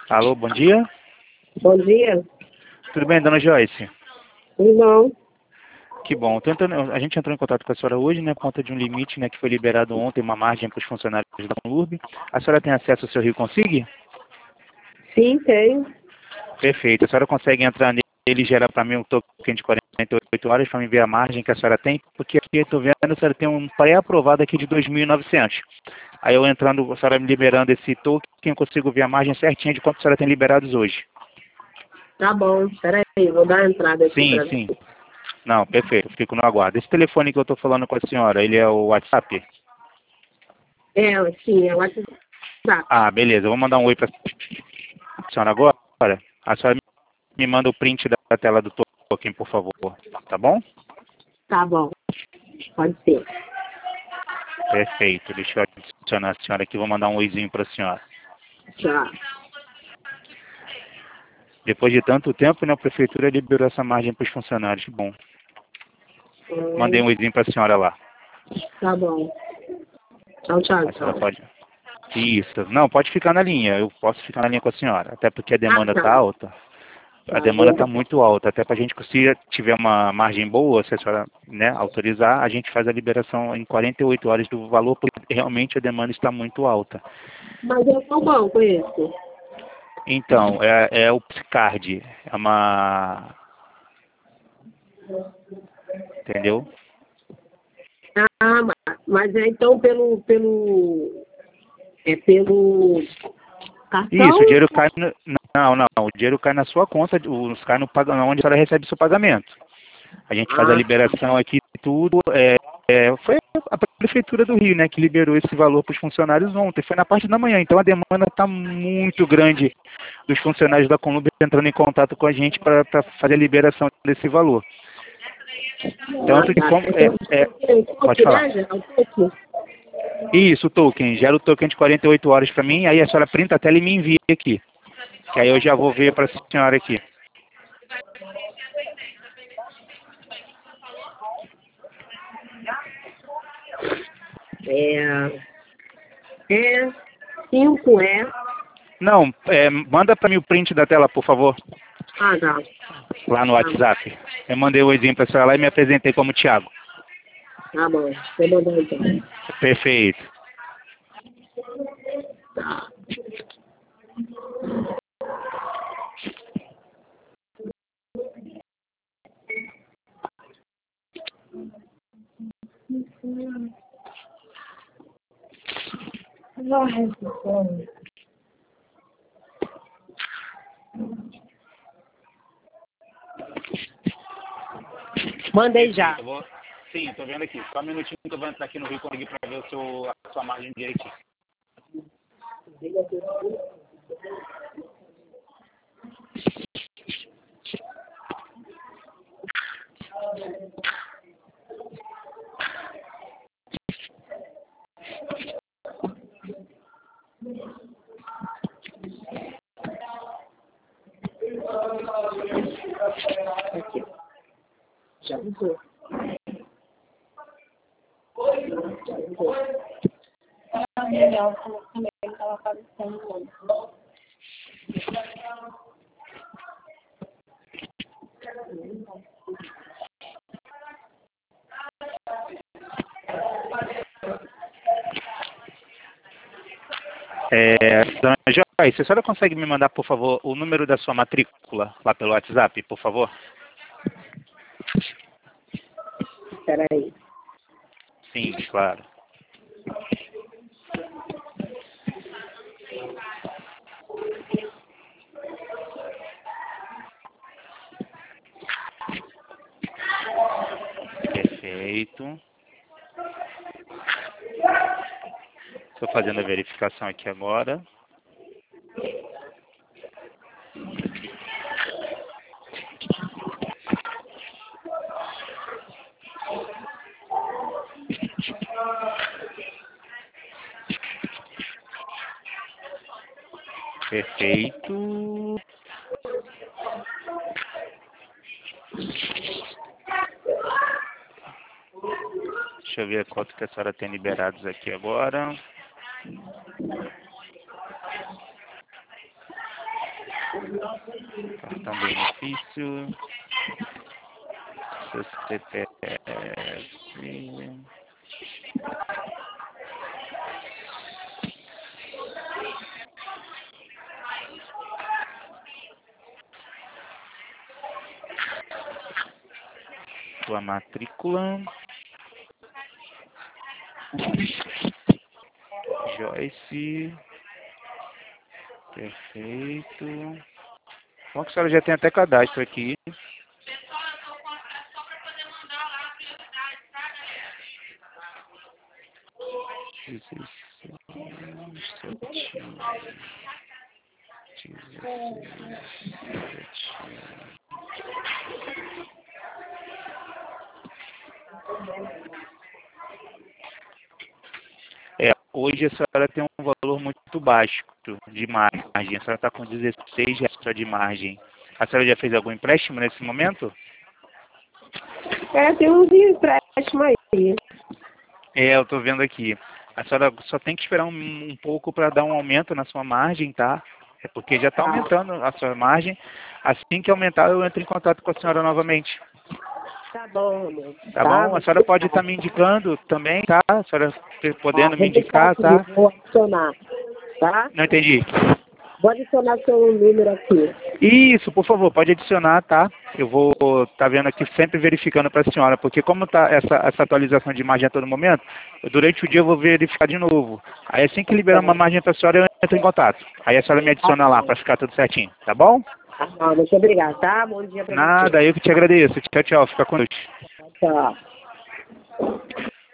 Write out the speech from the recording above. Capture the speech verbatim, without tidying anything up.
Alô, bom dia. Bom dia. Tudo bem, dona Joyce? Não. Que bom. Tô entrando- a gente entrou em contato com a senhora hoje, né, por conta de um limite, né, que foi liberado ontem, uma margem para os funcionários da Conurb. A senhora tem acesso ao seu Rio Consigue? Sim, tenho. Perfeito. A senhora consegue entrar nele e gerar para mim um token de quarenta e oito horas para me ver a margem que a senhora tem? Porque aqui eu estou vendo que a senhora tem um pré-aprovado aqui de dois mil e novecentos. Aí eu entrando, a senhora me liberando esse token, eu consigo ver a margem certinha de quanto a senhora tem liberados hoje. Tá bom. Espera aí, vou dar a entrada aqui Sim, pra sim. você. Não, perfeito. Fico no aguardo. Esse telefone que eu estou falando com a senhora, ele é o WhatsApp? É, sim, é o WhatsApp. Ah, beleza. Eu vou mandar um oi para a senhora agora. A senhora me manda o print da tela do token, por favor. Tá bom? Tá bom. Pode ser. Perfeito. Deixa eu adicionar a senhora aqui. Vou mandar um oizinho para a senhora. Tá. Depois de tanto tempo, né, a prefeitura liberou essa margem para os funcionários. Que bom. Mandei um Hum, oizinho para a senhora lá. Tá bom. Tchau, tchau, A senhora tchau. pode... Isso. Não, pode ficar na linha. Eu posso ficar na linha com a senhora. Até porque a Ah, demanda tá. está alta. A Tá demanda bom. está muito alta. Até para a gente, se tiver uma margem boa, se a senhora, né, autorizar, a gente faz a liberação em quarenta e oito horas do valor, porque realmente a demanda está muito alta. Mas eu sou bom com isso. Então, é, é o Psicard. É uma... Entendeu? Ah, mas, mas é então pelo, pelo, é pelo Isso, cartão? o dinheiro cai... No, não, não. O dinheiro cai na sua conta, os cai no pagamento, onde a senhora recebe o seu pagamento. A gente faz a Ah, tá. liberação aqui, tudo. É, é, foi a Prefeitura do Rio, né, que liberou esse valor para os funcionários ontem. Foi na parte da manhã. Então a demanda está muito grande dos funcionários da Conluber entrando em contato com a gente para fazer a liberação desse valor. Ah, Tanto que tá. como... É, Então, é, o pode toque, falar. né? É o toque? Isso, o token. Gera o token de quarenta e oito horas para mim, aí a senhora printa a tela e me envia aqui. Que aí eu já vou ver para a senhora aqui. É, é cinco é. Não, é, manda para mim o print da tela, por favor, Ah, tá. lá no Tá, WhatsApp. Eu mandei o exemplo para a senhora lá e me apresentei como Thiago. tá bom. Vou mandar então. Perfeito. Mandei Perfeito. já. Eu vou... Sim, estou vendo aqui. Só um minutinho que eu vou entrar aqui no Rio Conseguir para ver o seu, a sua margem direitinho. Aqui. Já usou. Já usou. Ah, legal. Também estava aparecendo. É, dona Joyce, a senhora consegue me mandar, por favor, o número da sua matrícula lá pelo WhatsApp, por favor? Espera aí. Sim, claro. Perfeito. Estou fazendo a verificação aqui agora. Perfeito. Deixa eu ver quanto que a senhora tem liberados aqui agora. Cartão benefício. Seu C P F. Sua matrícula. Joyce. Perfeito. Bom que a senhora já tem até cadastro aqui. É, hoje a senhora tem um valor muito baixo de margem. A senhora está com dezesseis reais só de margem. A senhora já fez algum empréstimo nesse momento? É, tem uns empréstimos aí. É, eu estou vendo aqui. A senhora só tem que esperar um, um pouco para dar um aumento na sua margem, tá? É porque já está aumentando a sua margem. Assim que aumentar, eu entro em contato com a senhora novamente. Tá bom, meu. Tá, tá bom? A senhora pode estar tá me indicando também, tá? A senhora podendo ah, me indicar, aqui, tá? Vou adicionar, tá? Não entendi. Vou adicionar seu número aqui. Isso, por favor, pode adicionar, tá? Eu vou estar tá vendo aqui, sempre verificando para a senhora, porque como está essa, essa atualização de margem a todo momento, eu, durante o dia eu vou verificar de novo. Aí assim que liberar uma margem para a senhora, eu entro em contato. Aí a senhora me adiciona lá para ficar tudo certinho, tá bom? Ah, muito obrigada, tá? Bom dia para você. Nada, eu que te agradeço. Tchau, tchau. Fica com Deus. Tchau.